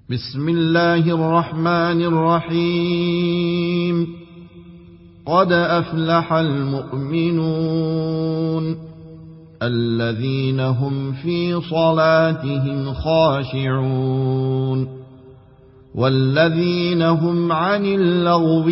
بسم الله الرحمن الرحيم. قد أفلح المؤمنون الذين هم في صلاتهم خاشعون والذين هم عن اللغو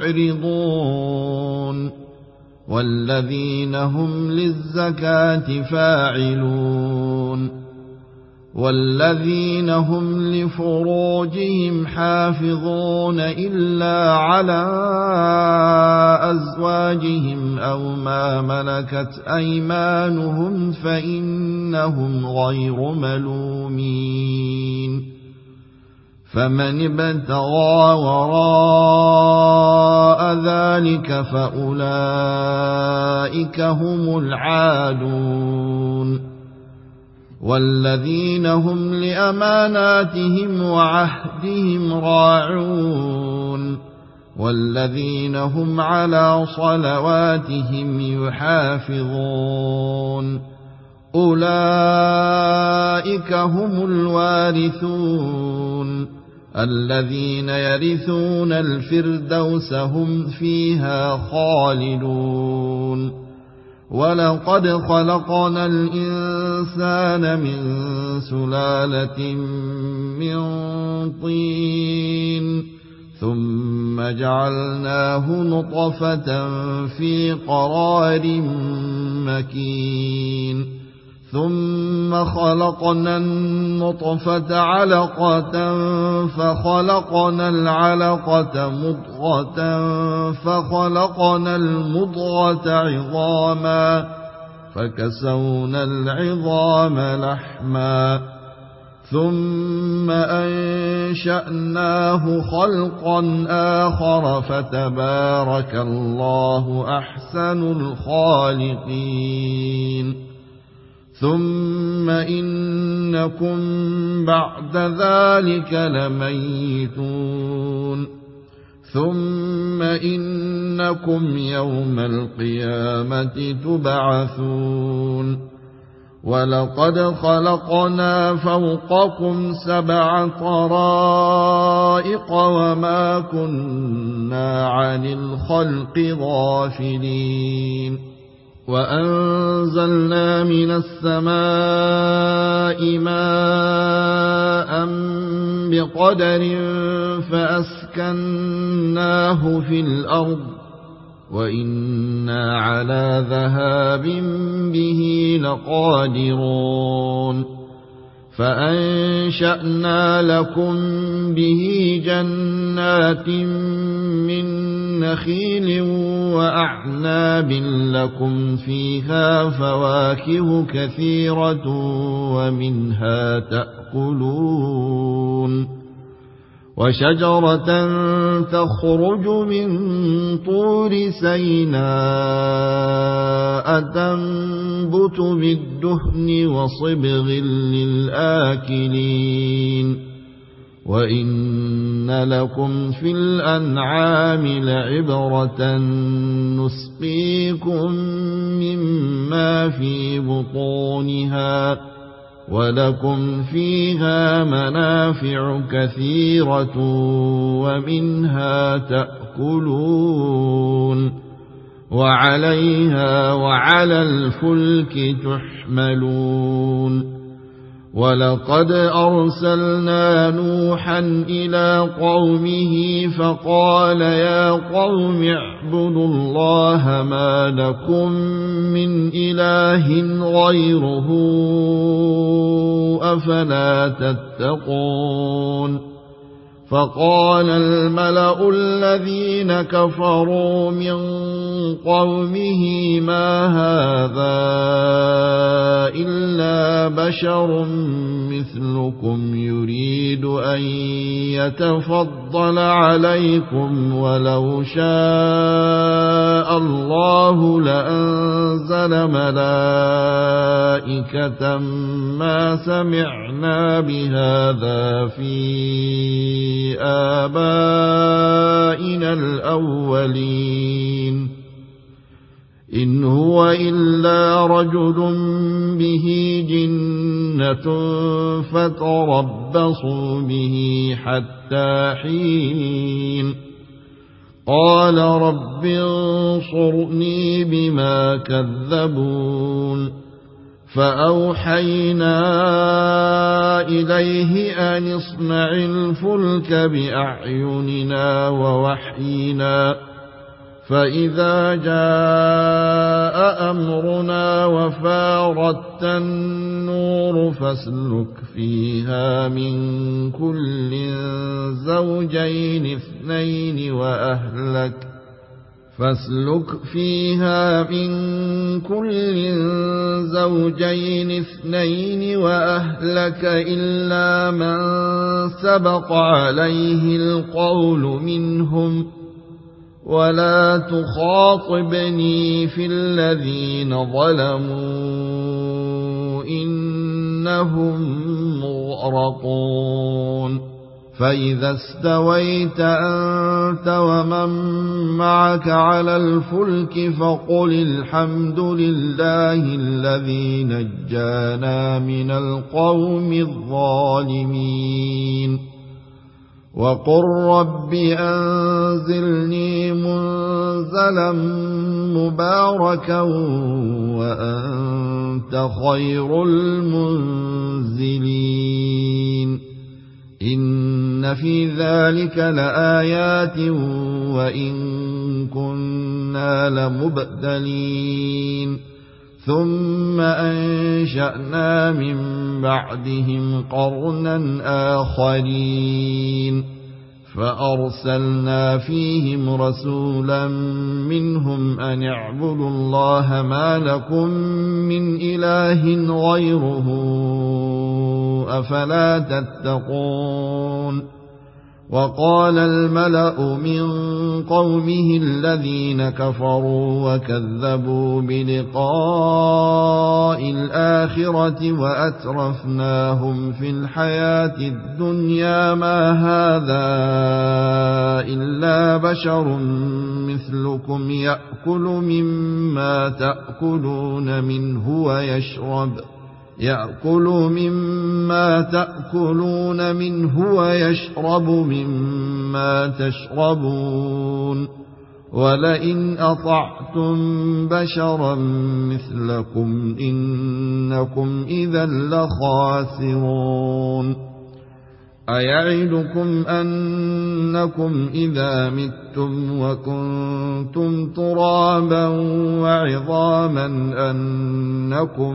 معرضون والذين هم للزكاة فاعلون والذين هم لفروجهم حافظون إلا على أزواجهم أو ما ملكت أيمانهم فإنهم غير ملومين. فمن ابتغى وراء ذلك فأولئك هم العادون. والذين هم لأماناتهم وعهدهم راعون والذين هم على صلواتهم يحافظون أولئك هم الوارثون الذين يرثون الفردوس هم فيها خالدون. ولقد خلقنا الإنسان من سلالة من طين ثم جعلناه نطفة في قرار مكين ثم خلقنا النطفة علقة فخلقنا العلقة مضغة فخلقنا المضغة عظاما فكسونا العظام لحما ثم أنشأناه خلقا آخر فتبارك الله أحسن الخالقين. ثم إنكم بعد ذلك لميتون ثم إنكم يوم القيامة تبعثون. ولقد خلقنا فوقكم 7 طرائق وما كنا عن الخلق غافلين. وأنزلنا من السماء ماء بقدر فأسكناه في الأرض وإنا على ذهاب به لقادرون. فأنشأنا لكم به جنات من نخيل وأعناب لكم فيها فواكه كثيرة ومنها تأكلون. وشجرة تخرج من طور سيناء تنبت بالدهن وصبغ للآكلين. وإن لكم في الأنعام لعبرة نسقيكم مما في بطونها ولكم فيها منافع كثيرة ومنها تأكلون وعليها وعلى الفلك تحملون. ولقد أرسلنا نوحا إلى قومه فقال يا قوم اعبدوا الله ما لكم من إله غيره أفلا تتقون. فقال الملأ الذين كفروا من قومه ما هذا إلا بشر مثلكم يريد أن يتفضل عليكم ولو شاء الله لأنزل ملائكة ما سمعنا بهذا في آبائنا الأولين إن هو إلا رجل به جنة بقية فتربصوا به حتى حين قال رب انصرني بما كذبون فأوحينا إليه أن اصنع الفلك بأعيننا ووحينا فإذا جاء أمرنا وفارت النور فاسلك فيها من كل زوجين اثنين وأهلك إلا من سبق عليه القول منهم ولا تخاطبني في الذين ظلموا إنهم مغرقون فإذا استويت أنت ومن معك على الفلك فقل الحمد لله الذي نجانا من القوم الظالمين وقل رب أنزلني منزلا مباركا وأنت خير المنزلين إن في ذلك لآيات وإن كنا لمبتلين ثم أنشأنا من بعدهم قرنا آخرين فأرسلنا فيهم رسولا منهم أن اعبدوا الله ما لكم من إله غيره أفلا تتقون وقال الملأ من قومه الذين كفروا وكذبوا بلقاء الآخرة وأترفناهم في الحياة الدنيا ما هذا إلا بشر مثلكم يأكل مما تأكلون منه ويشرب مما تشربون ولئن أطعتم بشرا مثلكم إنكم إذا لخاسرون أيعدكم أنكم إذا متم وكنتم ترابا وعظاما أنكم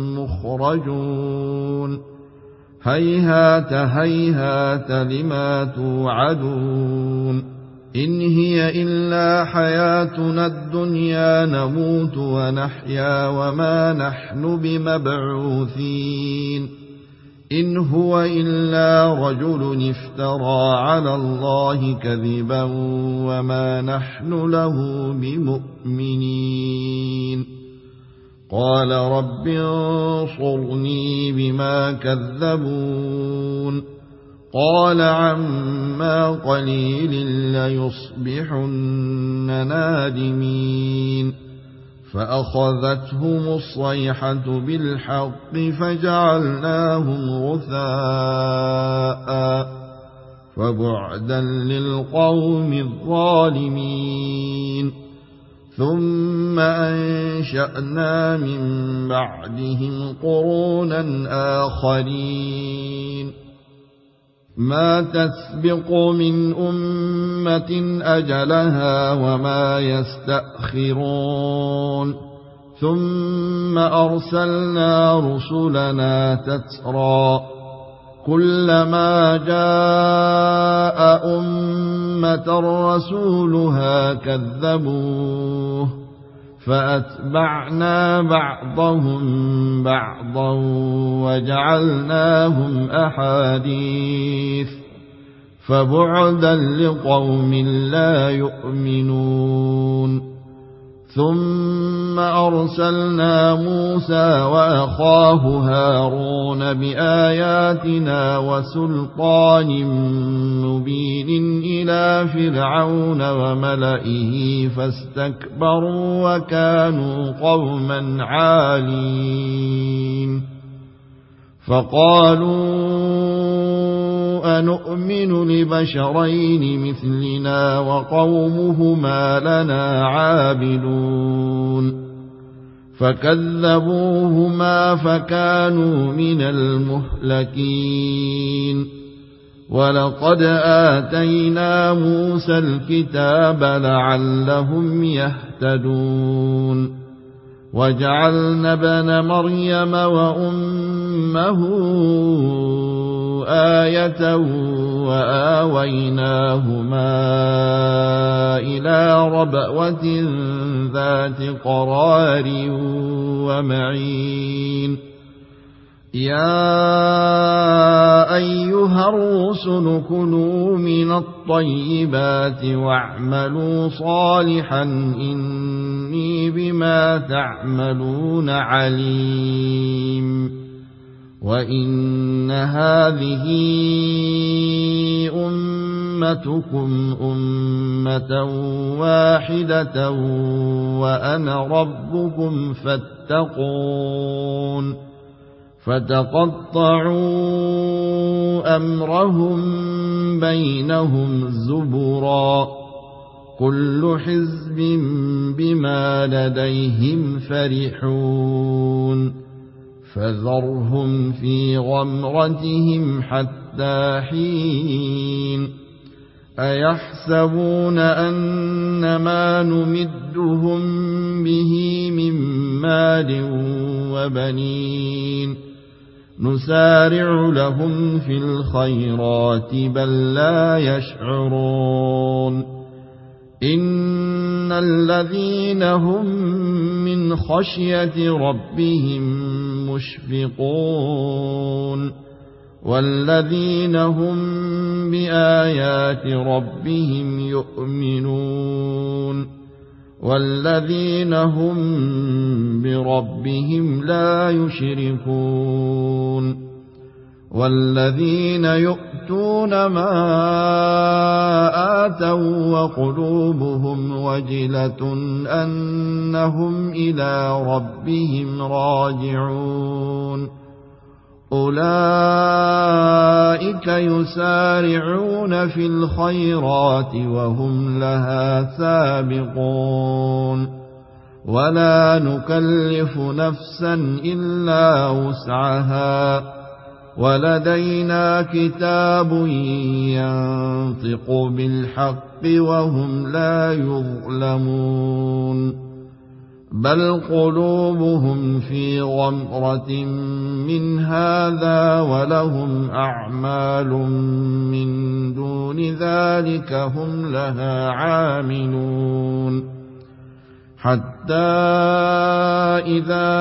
مخرجون هيهات هيهات لما توعدون إن هي إلا حياتنا الدنيا نموت ونحيا وما نحن بمبعوثين إن هو إلا رجل افترى على الله كذبا وما نحن له بمؤمنين قال رب انصرني بما كذبون قال عما قليل ليصبحن نادمين فأخذتهم الصيحة بالحق فجعلناهم غثاء فبعدا للقوم الظالمين ثم أنشأنا من بعدهم قرونا آخرين ما تسبق من أمة أجلها وما يستأخرون ثم أرسلنا رسلنا تترى كلما جاء أمة رسولها كذبوه فأتبعنا بعضهم بعضا وجعلناهم أحاديث فبعدا لقوم لا يؤمنون ثم أرسلنا موسى وأخاه هارون بآياتنا وسلطان مبين إلى فرعون وملئه فاستكبروا وكانوا قوما عالين فقالوا أنؤمن لبشرين مثلنا وقومهما لنا عابدون فكذبوهما فكانوا من المهلكين ولقد آتينا موسى الكتاب لعلهم يهتدون وجعلنا ابن مريم وأمه آية وآويناهما إلى ربوة ذات قرار ومعين يا أيها الرسل كلوا من الطيبات واعملوا صالحا إني بما تعملون عليم وإن هذه أمتكم أمة واحدة وأنا ربكم فاتقون فتقطعوا أمرهم بينهم زبرا كل حزب بما لديهم فرحون فذرهم في غمرتهم حتى حين أيحسبون أن ما نمدهم به من مال وبنين نسارع لهم في الخيرات بل لا يشعرون إن الذين هم من خشية ربهم مشفقون والذين هم بآيات ربهم يؤمنون والذين هم بربهم لا يشركون والذين يؤتون ما آتوا وقلوبهم وجلة أنهم إلى ربهم راجعون أولئك يسارعون في الخيرات وهم لها سابقون ولا نكلف نفسا إلا وسعها ولدينا كتاب ينطق بالحق وهم لا يظلمون بل قلوبهم في غمرة من هذا ولهم أعمال من دون ذلك هم لها عاملون حتى إذا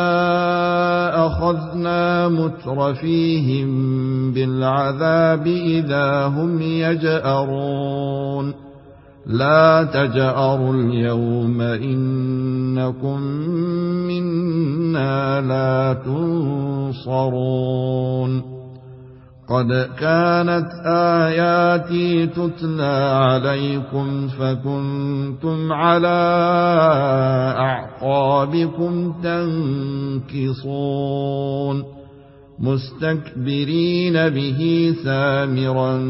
أخذنا مترفيهم بالعذاب إذا هم يجأرون لا تجأروا اليوم إنكم منا لا تنصرون قد كانت آياتي تتلى عليكم فكنتم على أعقابكم تنكصون مستكبرين به سامرا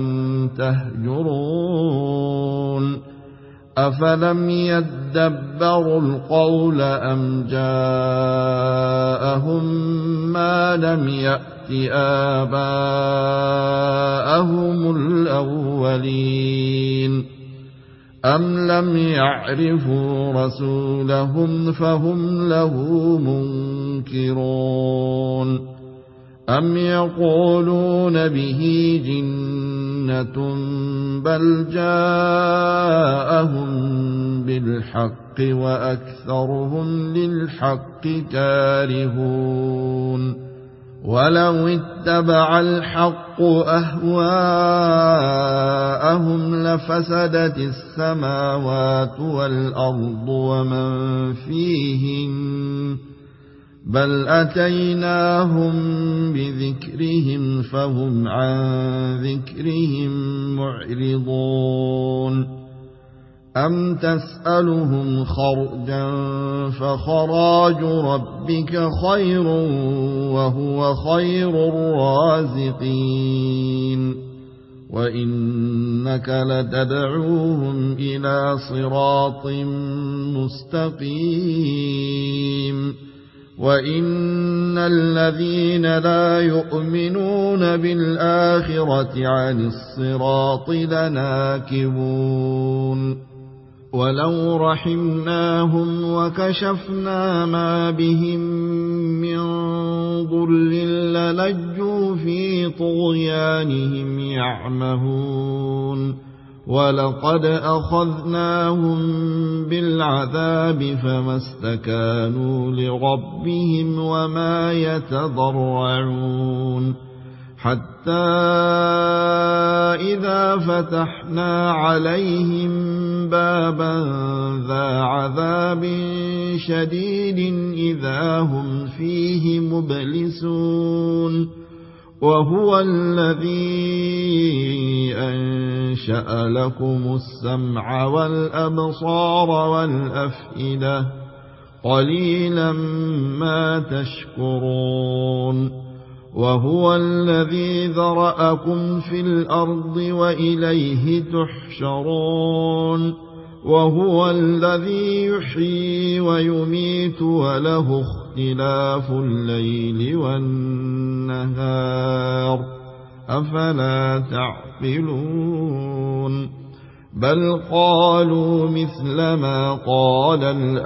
تهجرون أفلم يدبروا القول أم جاءهم ما لم يأت آباءهم الأولين أم لم يعرفوا رسولهم فهم له منكرون أم يقولون به جنة بل جاءهم بالحق وأكثرهم للحق كارهون ولو اتبع الحق أهواءهم لفسدت السماوات والأرض ومن فيهن بل أتيناهم بذكرهم فهم عن ذكرهم معرضون أم تسألهم خرجا فخراج ربك خير وهو خير الرازقين وإنك لتدعوهم إلى صراط مستقيم وإن الذين لا يؤمنون بالآخرة عن الصراط لناكبون ولو رحمناهم وكشفنا ما بهم من ضر للجوا في طغيانهم يعمهون ولقد أخذناهم بالعذاب فما استكانوا لربهم وما يتضرعون حتى إذا فتحنا عليهم بابا ذا عذاب شديد إذا هم فيه مبلسون وهو الذي أنشأ لكم السمع والأبصار والأفئدة قليلا ما تشكرون وهو الذي ذرأكم في الأرض وإليه تحشرون وهو الذي يحيي ويميت وله اختلاف الليل والنهار أفلا تعقلون بل قالوا مثل ما قال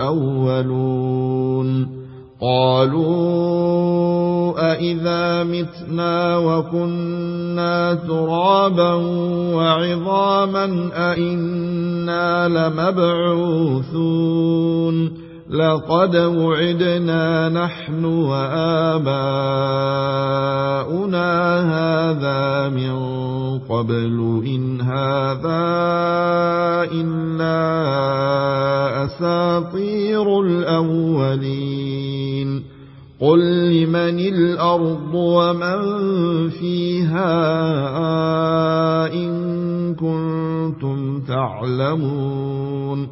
الأولون قالوا أإذا متنا وكنا ترابا وعظاما أإنا لمبعوثون لقد وعدنا نحن وآباؤنا هذا من قبل إن هذا إلا أساطير الأولين قل لمن الأرض ومن فيها إن كنتم تعلمون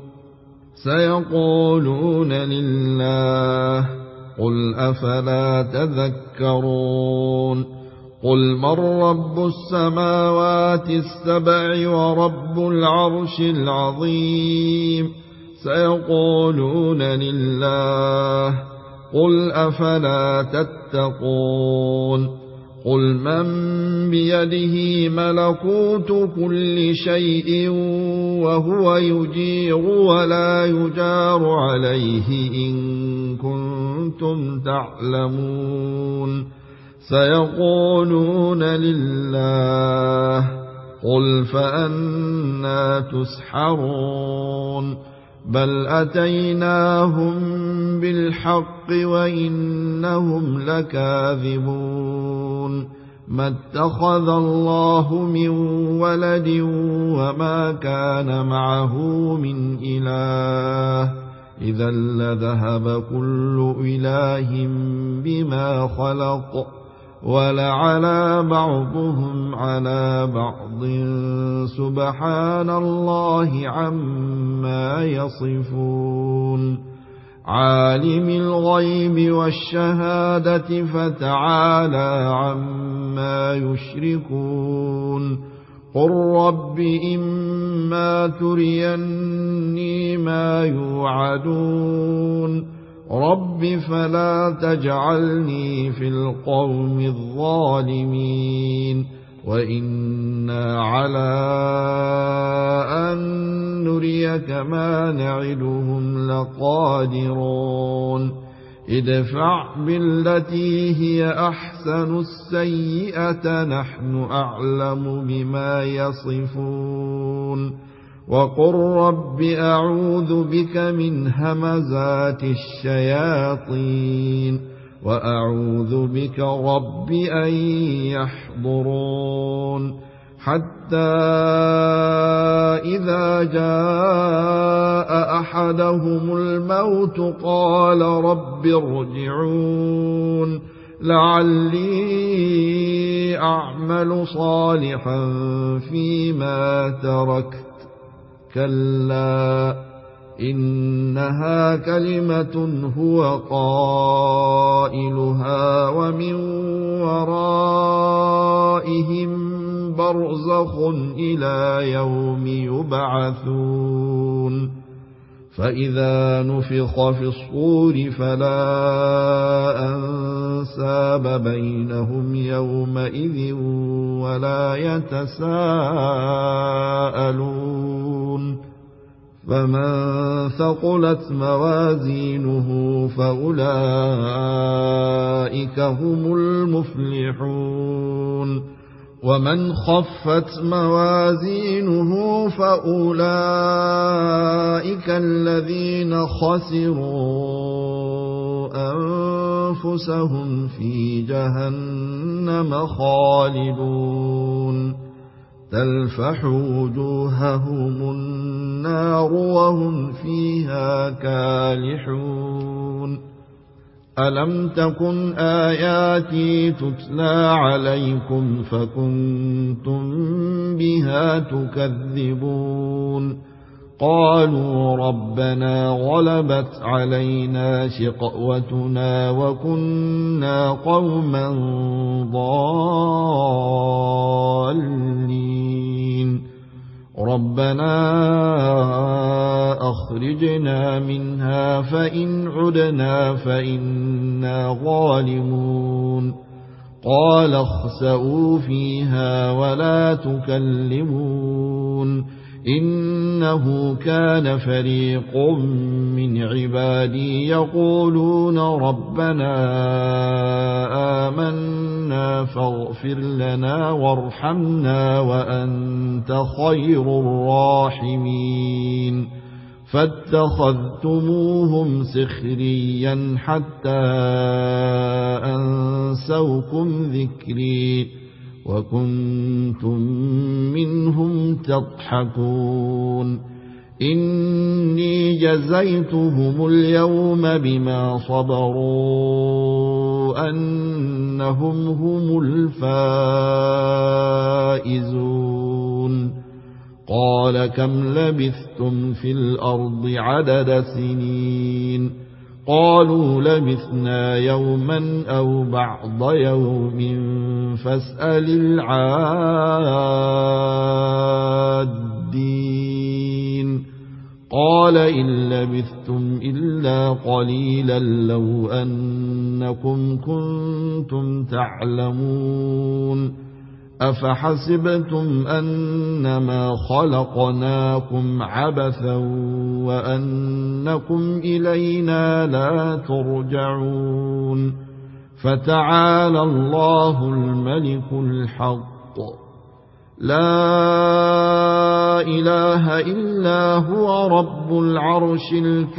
سيقولون لله قل أفلا تذكرون قل من رب السماوات السبع ورب العرش العظيم سيقولون لله قل أفلا تتقون قل من بيده ملكوت كل شيء وهو يجير ولا يجار عليه إن كنتم تعلمون سيقولون لله قل فأنى تسحرون بل أتيناهم بالحق وإنهم لكاذبون ما اتخذ الله من ولد وما كان معه من إله إذا لذهب كل إله بما خلق ولعلى بعضهم على بعض سبحان الله عما يصفون عالم الغيب والشهادة فتعالى عما يشركون قل رب إما تريني ما يوعدون رب فلا تجعلني في القوم الظالمين وإنا على أن نريك ما نعدهم لقادرون ادفع بالتي هي أحسن السيئة نحن أعلم بما يصفون وقل رب أعوذ بك من همزات الشياطين وأعوذ بك رب أن يحضرون حتى إذا جاء أحدهم الموت قال رب ارجعون لعلي أعمل صالحا فيما تركت كلا إنها كلمة هو قائلها ومن ورائهم برزخ إلى يوم يبعثون فإذا نفخ في الصور فلا أنساب بينهم يومئذ ولا يتساءلون فمن ثقلت موازينه فأولئك هم المفلحون ومن خفت موازينه فأولئك الذين خسروا أنفسهم في جهنم خالدون تلفح وجوههم النار وهم فيها كالحون ألم تكن آياتي تتلى عليكم فكنتم بها تكذبون قالوا ربنا غلبت علينا شقوتنا وكنا قوما ضالين ربنا أخرجنا منها فإن عدنا فإنا ظالمون قال اخسئوا فيها ولا تكلمون إنه كان فريق من عبادي يقولون ربنا آمنا فاغفر لنا وارحمنا وأنت خير الراحمين فاتخذتموهم سخريا حتى أنسوكم ذكري وكنتم منهم تضحكون إني جزيتهم اليوم بما صبروا أنهم هم الفائزون قال كم لبثتم في الأرض عدد سنين قالوا لبثنا يوما أو بعض يوم فاسأل العادين قال إن لبثتم إلا قليلا لو أنكم كنتم تعلمون أفحسبتم أنما خلقناكم عبثا وأنكم إلينا لا ترجعون فتعالى الله الملك الحق لا إله إلا هو رب العرش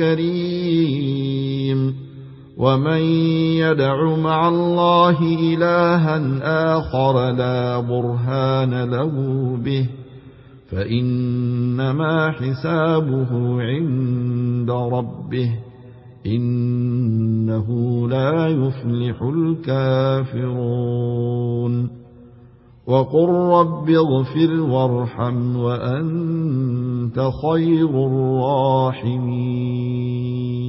الكريم ومن يدع مع الله إلها آخر لا برهان له به فإنما حسابه عند ربه إنه لا يفلح الكافرون وقل رب اغفر وارحم وأنت خير الراحمين